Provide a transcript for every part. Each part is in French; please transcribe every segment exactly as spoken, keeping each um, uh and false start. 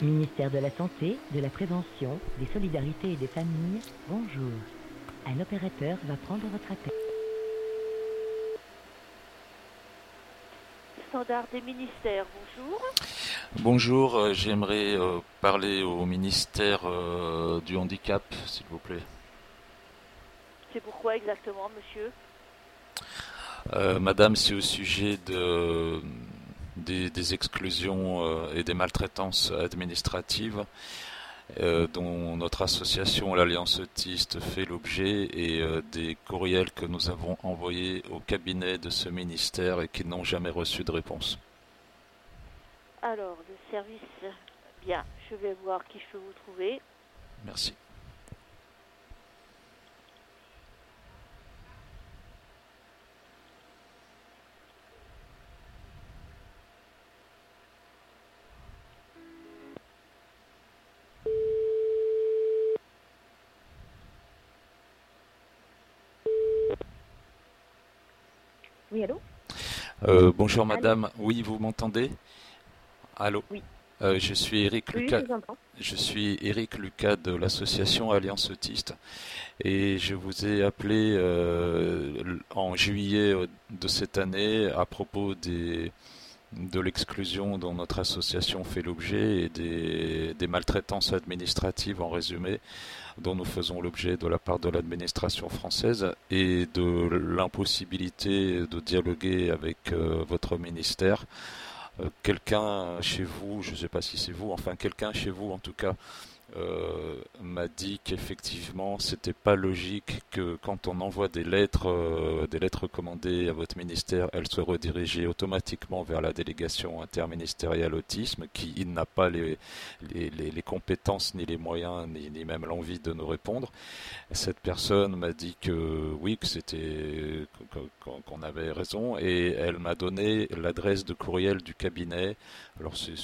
Ministère de la Santé, de la Prévention, des Solidarités et des Familles, bonjour. Un opérateur va prendre votre appel. Standard des ministères, bonjour. Bonjour, euh, j'aimerais euh, parler au ministère euh, du handicap, s'il vous plaît. C'est pourquoi exactement, monsieur? Euh, Madame, c'est au sujet de, des, des exclusions euh, et des maltraitances administratives euh, dont notre association, l'Alliance Autiste, fait l'objet et euh, des courriels que nous avons envoyés au cabinet de ce ministère et qui n'ont jamais reçu de réponse. Alors, le service, bien, je vais voir qui je peux vous trouver. Merci. Oui, allô? Euh, bonjour madame, oui, vous m'entendez? Allô? Oui. Euh, je suis Eric Oui, Lucas. je vous entends. Je suis Eric Lucas de l'association Alliance Autiste et je vous ai appelé euh, en juillet de cette année à propos des, de l'exclusion dont notre association fait l'objet et des, des maltraitances administratives en résumé dont nous faisons l'objet de la part de l'administration française et de l'impossibilité de dialoguer avec euh, votre ministère. Euh, quelqu'un chez vous, je ne sais pas si c'est vous, enfin quelqu'un chez vous en tout cas, euh, m'a dit qu'effectivement c'était pas logique que quand on envoie des lettres, euh, des lettres recommandées à votre ministère, elles soient redirigées automatiquement vers la délégation interministérielle autisme qui il n'a pas les, les, les, les compétences ni les moyens ni, ni même l'envie de nous répondre. Cette personne m'a dit que oui, que c'était qu'on avait raison et elle m'a donné l'adresse de courriel du cabinet. Alors c'est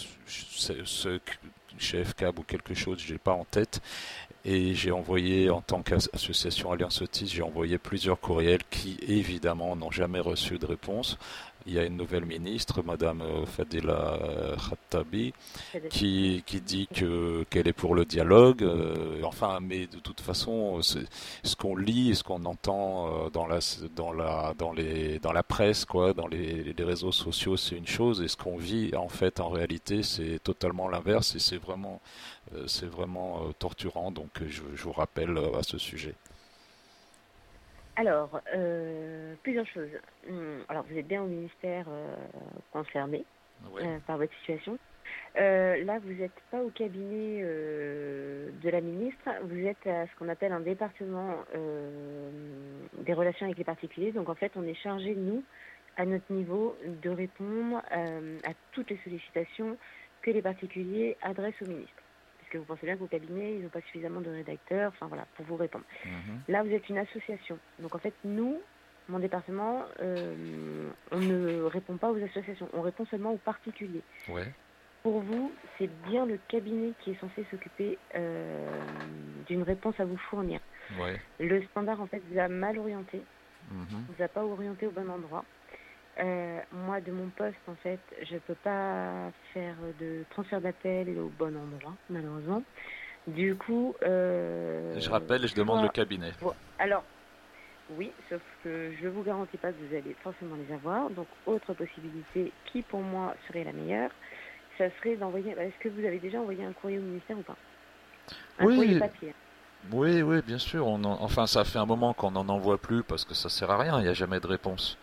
ce chef cab ou quelque chose, je n'ai pas en tête. Et j'ai envoyé, en tant qu'association Alliance Autiste, j'ai envoyé plusieurs courriels qui évidemment n'ont jamais reçu de réponse. Il y a une nouvelle ministre, Madame Fadela Khattabi, qui, qui dit que, qu'elle est pour le dialogue. Euh, enfin, mais de toute façon, ce qu'on lit et ce qu'on entend dans la, dans la, dans les, dans la presse, quoi, dans les, les réseaux sociaux, c'est une chose, et ce qu'on vit, en fait, en réalité, c'est totalement l'inverse, et c'est vraiment, euh, c'est vraiment euh, torturant. Donc, je, je vous rappelle euh, à ce sujet. Alors, euh, plusieurs choses. Alors, vous êtes bien au ministère euh, concerné Oui. euh, par votre situation. Euh, là, vous n'êtes pas au cabinet euh, de la ministre, vous êtes à ce qu'on appelle un département euh, des relations avec les particuliers. Donc, en fait, on est chargé, nous, à notre niveau, de répondre euh, à toutes les sollicitations que les particuliers adressent au ministre. Parce que vous pensez bien qu'au cabinet, ils n'ont pas suffisamment de rédacteurs, enfin voilà, pour vous répondre. Mmh. Là, vous êtes une association. Donc, en fait, nous, mon département, euh, on ne répond pas aux associations, on répond seulement aux particuliers. Ouais. Pour vous, c'est bien le cabinet qui est censé s'occuper euh, d'une réponse à vous fournir. Ouais. Le standard, en fait, vous a mal orienté, Mmh. vous a pas orienté au bon endroit. Euh, moi, de mon poste, en fait, je ne peux pas faire de transfert d'appel au bon endroit, malheureusement. Du coup... Euh, je rappelle et je demande soit... le cabinet. Bon, alors, oui, sauf que je ne vous garantis pas que vous allez forcément les avoir. Donc, autre possibilité qui, pour moi, serait la meilleure, ça serait d'envoyer... Est-ce que vous avez déjà envoyé un courrier au ministère ou pas? Un oui. courrier papier. Oui, oui, bien sûr. On en... Enfin, ça fait un moment qu'on n'en envoie plus parce que ça sert à rien, il n'y a jamais de réponse.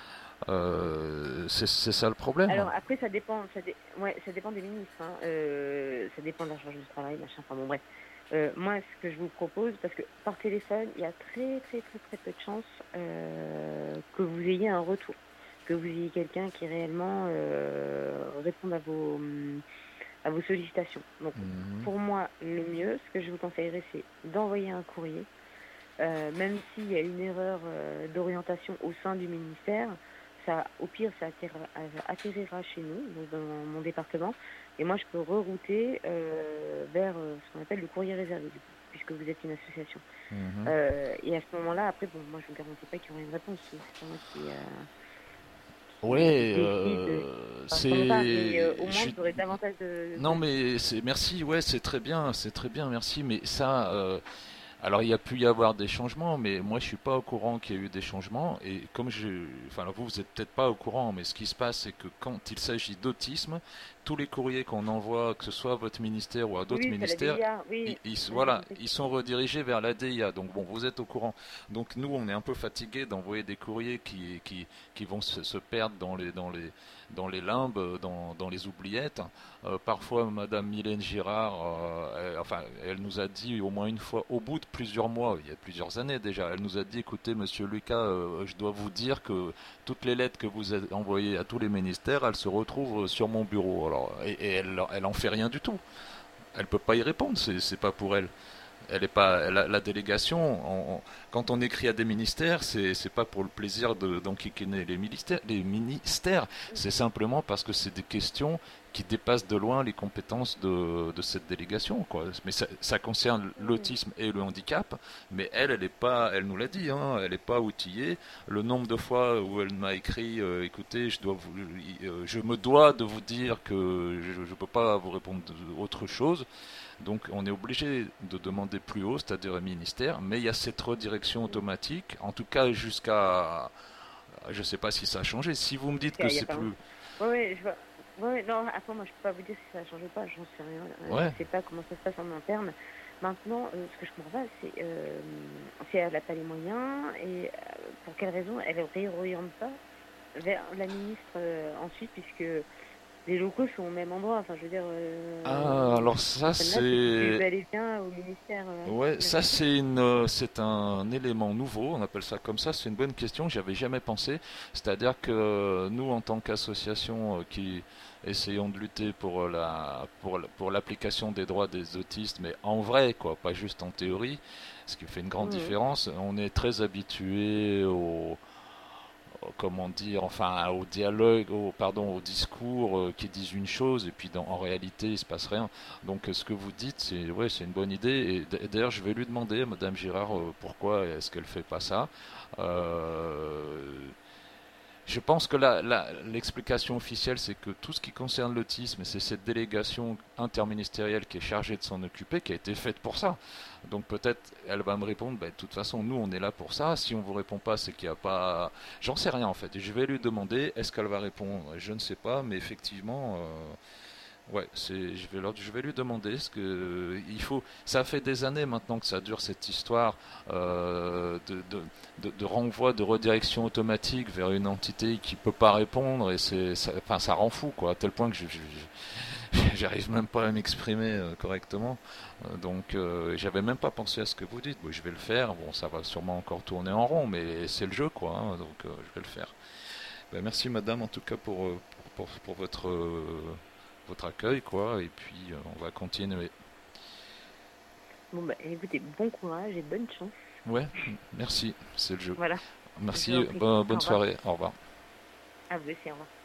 Euh, c'est, c'est ça le problème. Alors après ça dépend, ça, dé... ouais, ça dépend des ministres, hein. euh, ça dépend de la charge de travail, machin, enfin bon bref. Euh, moi ce que je vous propose, parce que par téléphone il y a très très très très peu de chances euh, que vous ayez un retour, que vous ayez quelqu'un qui réellement euh, réponde à vos, à vos sollicitations. Donc mmh. pour moi le mieux, ce que je vous conseillerais c'est d'envoyer un courrier, euh, même s'il y a une erreur euh, d'orientation au sein du ministère. Ça, au pire, ça atterrira, atterrira chez nous, donc dans mon département, et moi je peux rerouter euh, vers euh, ce qu'on appelle le courrier réservé, puisque vous êtes une association. Mmh. Euh, et à ce moment-là, après, bon, moi je ne vous garantis pas qu'il y aura une réponse. C'est pas moi qui, euh, qui oui, euh, Enfin, je pas, mais euh, c'est, au je moins suis- vous aurez davantage de. non mais c'est, merci, ouais, c'est très bien, c'est très bien, merci, mais ça, euh, alors il y a pu y avoir des changements, mais moi je suis pas au courant qu'il y a eu des changements. Et comme je, enfin vous vous êtes peut-être pas au courant, mais ce qui se passe c'est que quand il s'agit d'autisme, tous les courriers qu'on envoie, que ce soit à votre ministère ou à d'autres Oui, c'est la ministères, D I A, ils, oui. ils- Ouais, j'ai voilà, compris. ils sont redirigés vers la D I A. Donc bon, vous êtes au courant. Donc nous on est un peu fatigués d'envoyer des courriers qui, qui, qui vont se, se perdre dans les, dans les, dans les limbes, dans, dans les oubliettes. Euh, parfois, Madame Mylène Girard, euh, elle, enfin, elle nous a dit au moins une fois, au bout de plusieurs mois, il y a plusieurs années déjà, elle nous a dit, écoutez, Monsieur Lucas, euh, je dois vous dire que toutes les lettres que vous avez envoyées à tous les ministères, elles se retrouvent sur mon bureau. Alors, et, et elle, elle en fait rien du tout. Elle peut pas y répondre, c'est, c'est pas pour elle. Elle est pas la, la délégation. On- on- quand on écrit à des ministères, c'est c'est pas pour le plaisir de d'enquiquiner les ministères. Les ministères, c'est simplement parce que c'est des questions qui dépassent de loin les compétences de, de cette délégation, quoi. Mais ça, ça concerne l'autisme et le handicap. Mais elle, elle est pas. Elle nous l'a dit, hein, elle est pas outillée. Le nombre de fois où elle m'a écrit, euh, écoutez, je dois vous, euh, je me dois de vous dire que je, ne peux pas vous répondre autre chose. Donc on est obligé de demander plus haut, c'est-à-dire au ministère, mais il y a cette redirection automatique, en tout cas jusqu'à... Je ne sais pas si ça a changé. Si vous me dites que Il y a c'est pas plus... longtemps. Ouais, ouais, je vois. Ouais, non, après, moi, je peux pas vous dire si ça a changé ou pas, j'en sais rien. Euh, Ouais, Je sais pas comment ça se passe en interne. Maintenant, euh, ce que je comprends pas, c'est euh, si elle n'a pas les moyens et euh, pour quelle raison elle ne réoriente pas vers la ministre euh, ensuite, puisque les locaux sont au même endroit. Enfin, je veux dire, ah, euh, alors cette ça personne-là, c'est du c'est... bel et bien au ministère. Euh, Ouais, de la ça santé. c'est une, euh, c'est un élément nouveau, on appelle ça comme ça, c'est une bonne question, j'y avais jamais pensé. C'est-à-dire que euh, nous, en tant qu'association euh, qui essayons de lutter pour euh, la, pour, la- pour l'application des droits des autistes, mais en vrai, quoi, pas juste en théorie, ce qui fait une grande Mhm. différence, on est très habitué au, comment dire, enfin au dialogue, au, pardon, au discours euh, qui disent une chose et puis dans, en réalité il se passe rien. Donc euh, ce que vous dites, c'est ouais, c'est une bonne idée. Et d'ailleurs, je vais lui demander à Madame Girard euh, pourquoi est-ce qu'elle fait pas ça. Euh, je pense que la- la- l'explication officielle, c'est que tout ce qui concerne l'autisme, c'est cette délégation interministérielle qui est chargée de s'en occuper, qui a été faite pour ça. Donc peut-être elle va me répondre, ben, de toute façon, nous, on est là pour ça. Si on vous répond pas, c'est qu'il n'y a pas... J'en sais rien en fait. Et je vais lui demander, est-ce qu'elle va répondre? Je ne sais pas, mais effectivement... euh, Ouais, c'est, je vais, leur- je vais lui demander ce que il faut. Ça fait des années maintenant que ça dure cette histoire euh, de, de, de, de renvoi, de redirection automatique vers une entité qui peut pas répondre et c'est, ça, enfin, ça rend fou quoi, à tel point que je, je- je- j'arrive même pas à m'exprimer euh, correctement. Euh, donc, euh, j'avais même pas pensé à ce que vous dites. Bon, je vais le faire. Bon, ça va sûrement encore tourner en rond, mais c'est le jeu quoi. Hein, donc, euh, je vais le faire. Ben, merci madame en tout cas pour, euh, pour, pour, pour votre, euh, votre accueil quoi et puis euh, on va continuer. Bon, bah, écoutez, bon courage et bonne chance. Ouais, merci, c'est le jeu. Voilà, je vous Merci, en prie. bo- Au bonne revoir. soirée, au revoir. À vous aussi, au revoir.